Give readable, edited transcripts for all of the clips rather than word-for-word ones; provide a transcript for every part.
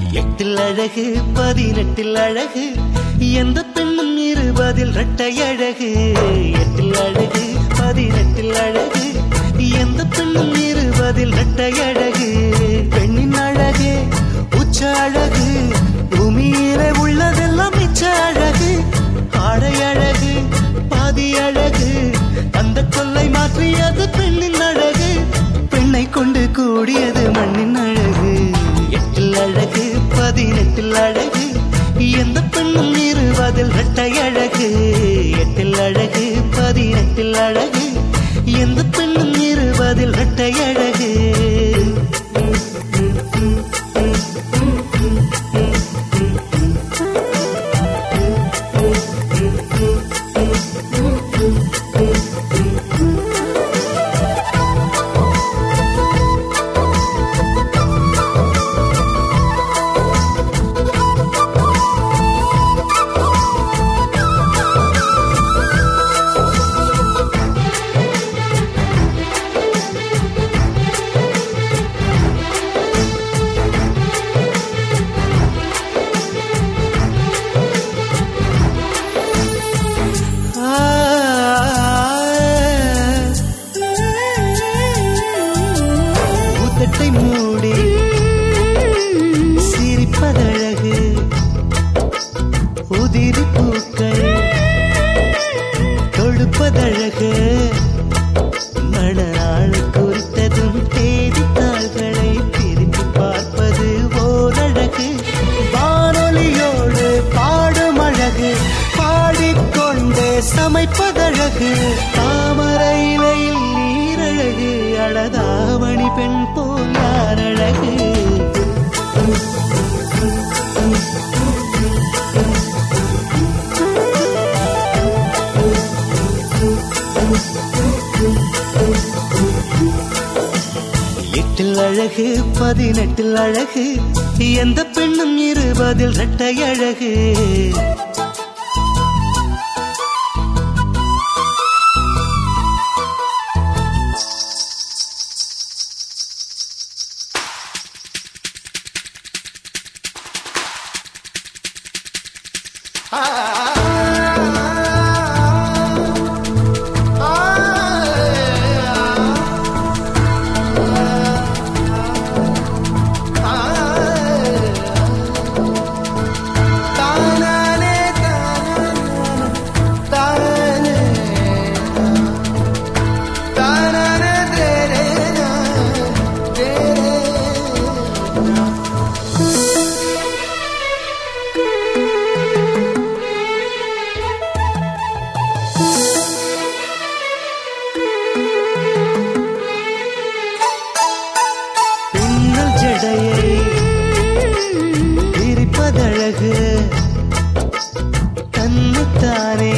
எட்டில் அழகு 18 அழகு எந்த பெண்ணும் 20 இரட்டை அழகு. எட்டில் அழகு 18 அழகு எந்த பெண்ணும் 20 இரட்டை அழகு. பெண்ணின் அழகே உச்ச அழகு, பூமியிலே உள்ளதெல்லாம் மிச்ச அழகு. ஆடை அழகு பாதி அழகு, அந்த கொல்லை மாற்றியது பெண்ணின் அழகு. பெண்ணை கொண்டு கூடியது மண்ணின் அழகு. எட்டில் அழகு 18 அழகு எந்த பெண்ணும் 20 இரட்டை அழகு. எட்டில் அழகு 18 அழகு எந்த பெண்ணும் 20 இரட்டை அழகு. மூடி சிரிப்பதழகு, உதிரி பூக்கள் தொடுப்பதழகு. மணநாள் குறித்ததும் தேதித்தாள்களை திரும்பி பார்ப்பது ஓரழகு. வானொலியோடு பாடும் அழகு, பாடிக்கொண்டே சமைப்பதழகு. தாமரை இலையில் நீரழகு, அழகாவணி பெண் போல் யாரழகு. எட்டில் அழகு 18 அழகு எந்த பெண்ணும் 20 இரட்டை அழகு. பிரிப்பதழகு, தன்னைத்தானே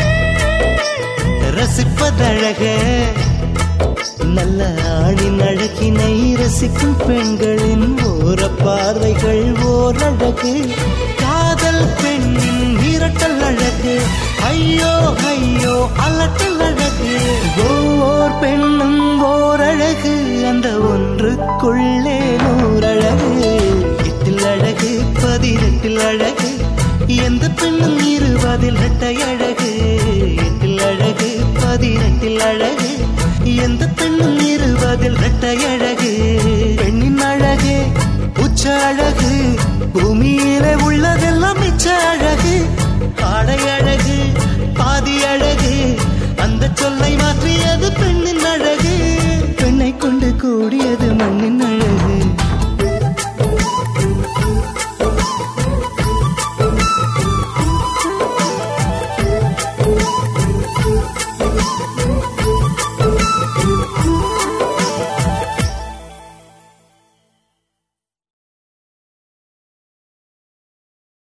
ரசிப்பதழகு. நல்ல ஆணின் அழகினை ரசிக்கும் பெண்களின் ஓர பார்வைகள் ஓரழகு. காதல் பெண்ணின் இரட்டல் அழகு, ஐயோ ஐயோ அலட்டல் அழகு. ஓர் பெண்ணும் ஓரழகு, அந்த ஒன்றுக்குள்ளே நூறழகு. எட்டில் அழகு 18 அழகு எந்த பெண்ணும் 20 இரட்டை அழகு. எட்டில் அழகு 18 அழகு எந்த பெண்ணும் 20 இரட்டை அழகு. பெண்ணின் அழகே உச்ச அழகு, பூமியிலே உள்ளதெல்லாம் மிச்ச அழகு. ஆடை அழகு பாதி அழகு,